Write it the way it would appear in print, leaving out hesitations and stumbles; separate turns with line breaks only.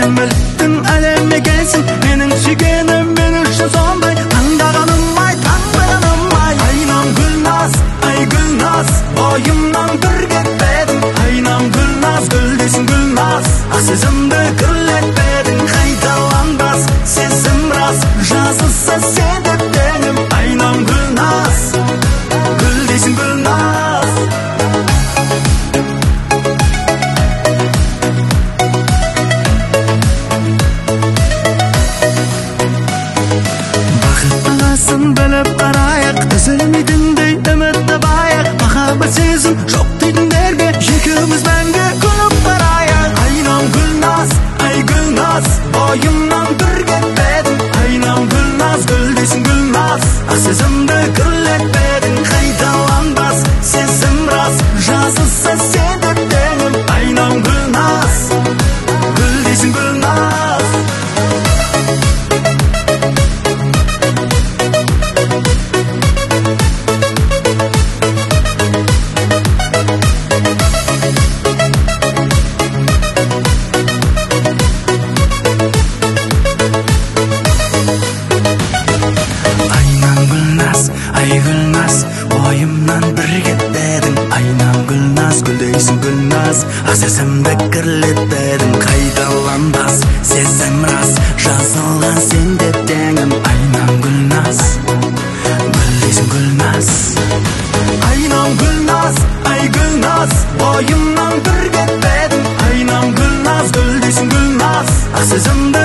Bildim әлемне келсін менің сүйгенім мен үшін сондай таңдағаным ай айнам Гүлназ ай Гүлназ бойымнан бір кетпедің айнам Гүлназ гүл дейсің Гүлназ сезімді күрлетпедің қайталанбас сезім рас жазылса сен деп теңім айнам Гүлназ гүл дейсің Гүлназ біліп қарайық үзілмейтіндей үмітті байық махаббат сезім жоқ дейтіндерге екеуміз мәңгі күліп қарайық айнам Гүлназ ай Гүлназ бойымнан бір кетпедің айнам Гүлназ гүл дейсің Гүлназ сезімді күрлетпедің қайталанбас сезім рас жазылса сен деп теңім айнам Гүлназ гүл дейсің Гүлназ ай Гүлназ бойымнан бір кетпедің айнам Гүлназ гүл дейсің Гүлназ сезімді кірлетпедің қайталанбас сезім рас жазылған сен деп теңім айнам Гүлназ гүл дейсің Гүлназ айнам Гүлназ ай Гүлназ бойымнан бір кетпедің айнам Гүлназ гүл дейсің Гүлназ сезімді